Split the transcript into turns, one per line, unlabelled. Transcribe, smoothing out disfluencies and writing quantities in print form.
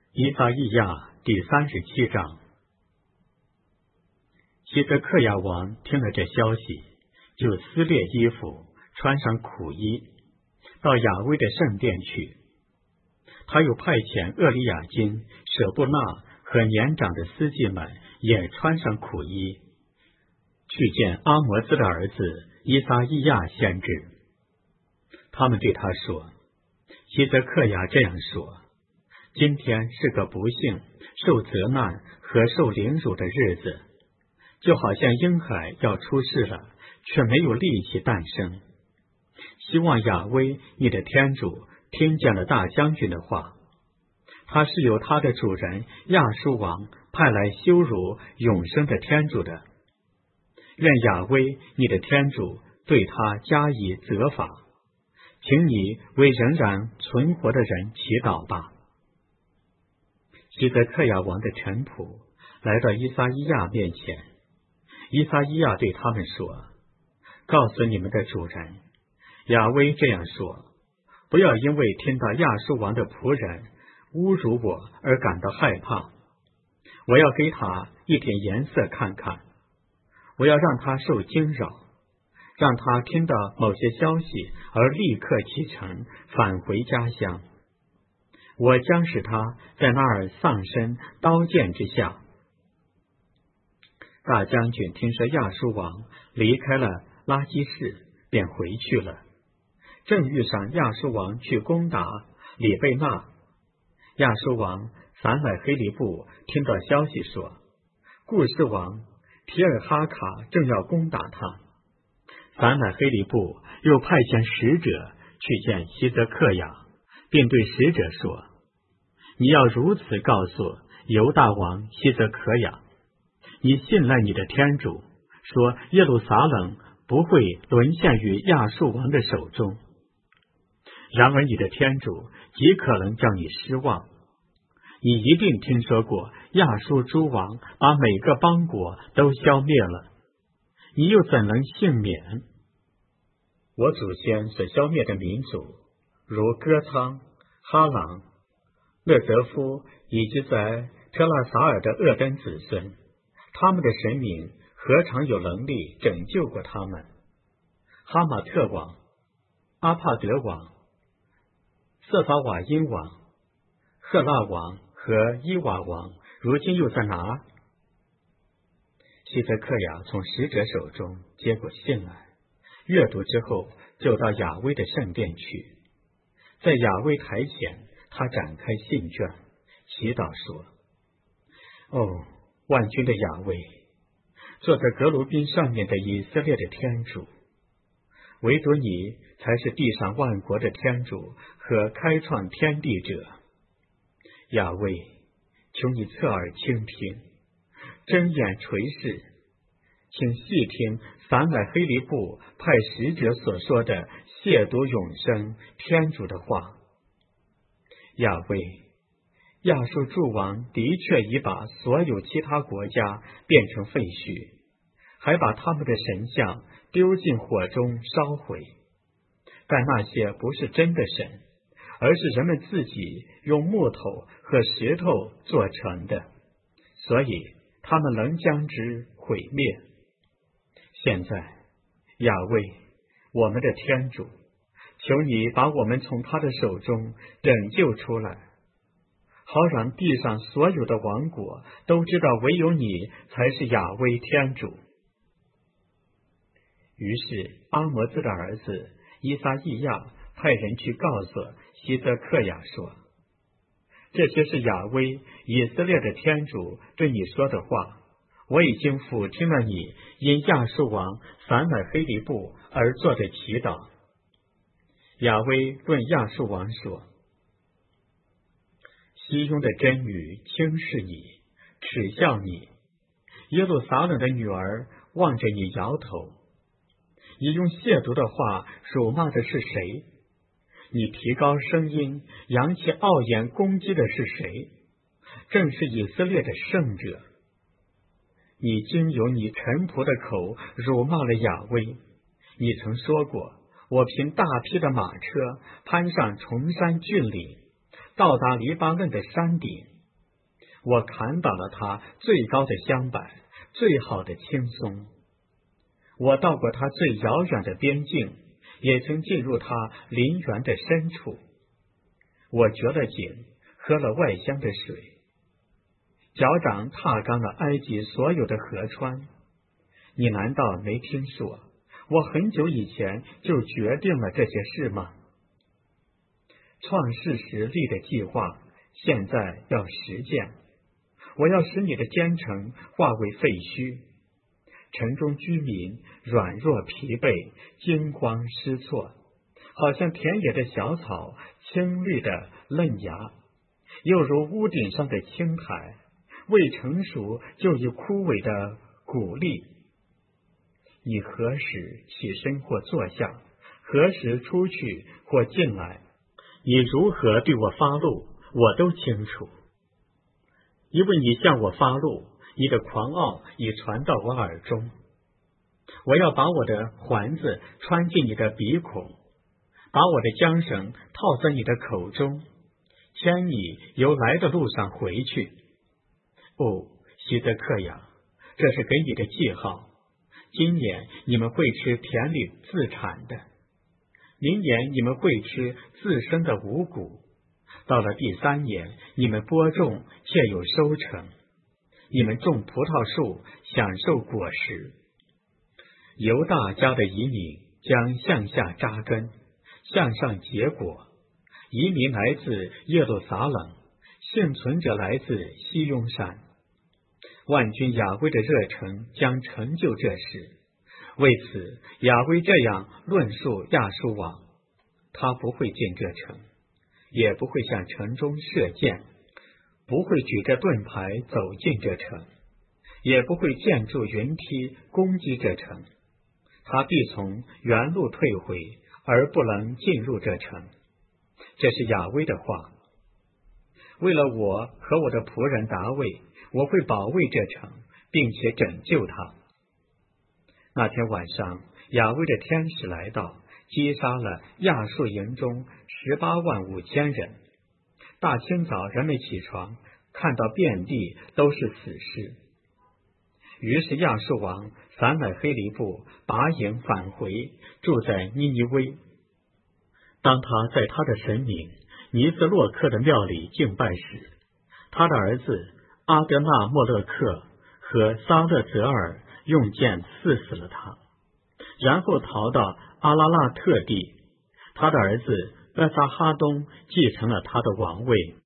以撒意亚第37章。希泽克亚王听了这消息，就撕裂衣服，穿上苦衣，到雅威的圣殿去。他又派遣厄里雅金、舍布纳和年长的司祭们也穿上苦衣，去见阿摩兹的儿子以撒意亚先知。他们对他说：希泽克亚这样说，今天是个不幸、受责难和受凌辱的日子，就好像婴孩要出世了，却没有力气诞生。希望雅威你的天主听见了大将军的话，他是由他的主人亚述王派来羞辱永生的天主的。愿雅威你的天主对他加以责罚，请你为仍然存活的人祈祷吧。希泽克亚王的臣仆来到以撒意亚面前，以撒意亚对他们说：告诉你们的主人，雅威这样说，不要因为听到亚述王的仆人侮辱我而感到害怕。我要给他一点颜色看看，我要让他受惊扰，让他听到某些消息而立刻启程返回家乡。我将使他在那儿丧身刀剑之下。大将军听说亚述王离开了拉基士，便回去了。正遇上亚述王去攻打里贝纳。亚述王散乃黑利布听到消息说，顾士王提尔哈卡正要攻打他。散乃黑利布又派遣使者去见希泽克亚，并对使者说：你要如此告诉犹大王希泽克亚，你信赖你的天主，说耶路撒冷不会沦陷于亚述王的手中。然而你的天主极可能叫你失望。你一定听说过亚述诸王把每个邦国都消灭了，你又怎能幸免？我祖先所消灭的民族，如哥仓、哈朗、勒泽夫以及在特拉撒尔的厄根子孙，他们的神明何尝有能力拯救过他们？哈马特王、阿帕德王、色法瓦因王、赫拉王和伊瓦王如今又在哪？希泽克亚从使者手中接过信来，阅读之后就到雅威的圣殿去。在雅威台前，他展开信卷，祈祷说：哦，万军的雅威，坐在革卢宾上面的以色列的天主，唯独你才是地上万国的天主和开创天地者。雅威，求你侧耳倾听，睁眼垂视，请细听散乃黑利布派使者所说的亵渎永生天主的话。雅威，亚述诸王的确已把所有其他国家变成废墟，还把他们的神像丢进火中烧毁。但那些不是真的神，而是人们自己用木头和石头做成的，所以他们能将之毁灭。现在，雅威，我们的天主，求你把我们从他的手中拯救出来，好让地上所有的王国都知道唯有你才是雅威天主。于是阿摩兹的儿子以撒意亚派人去告诉希泽克亚说：这些是雅威以色列的天主对你说的话，我已经俯听了你因亚述王散乃黑利布而做的祈祷。雅威论亚述王说：西雍的真女轻视你，耻笑你，耶路撒冷的女儿望着你摇头。你用亵渎的话辱骂的是谁？你提高声音，扬起傲言攻击的是谁？正是以色列的圣者。你经由你臣仆的口辱骂了雅威。你曾说过，我凭大批的马车攀上崇山峻岭，到达黎巴嫩的山顶， 我砍倒了他最高的香柏，最好的青松。我到过他最遥远的边境，也曾进入他林园的深处。我掘了井，喝了外乡的水，脚掌踏干了埃及所有的河川。你难道没听说，我很久以前就决定了这些事吗？创世时立的计划，现在要实践。我要使你的坚城化为废墟，城中居民软弱疲惫，惊慌失措，好像田野的小草，青绿的嫩芽，又如屋顶上的青苔，未成熟就已枯萎的谷粒。你何时起身或坐下，何时出去或进来，你如何对我发怒，我都清楚。因为你向我发怒，你的狂傲已传到我耳中。我要把我的环子穿进你的鼻孔，把我的缰绳套在你的口中，牵你由来的路上回去。哦，希泽克呀，这是给你的记号。今年你们会吃田里自产的，明年你们会吃自生的五谷，到了第3年，你们播种且有收成，你们种葡萄树，享受果实。犹大家的移民将向下扎根，向上结果。移民来自耶路撒冷，幸存者来自西雍山。万军雅威的热诚将成就这事。为此，雅威这样论述亚述王：他不会进这城，也不会向城中射箭，不会举着盾牌走进这城，也不会建筑云梯攻击这城。他必从原路退回，而不能进入这城。这是雅威的话。为了我和我的仆人达卫，我会保卫这城，并且拯救他。那天晚上，雅威的天使来到，击杀了亚述营中185000人。大清早，人们起床，看到遍地都是死尸。于是亚述王撒乃黑黎布拔营返回，住在尼尼微。当他在他的神明尼斯洛克的庙里敬拜时，他的儿子阿德纳莫勒克和撒勒泽尔用剑刺死了他，然后逃到阿拉腊特地。他的儿子厄撒哈东继承了他的王位。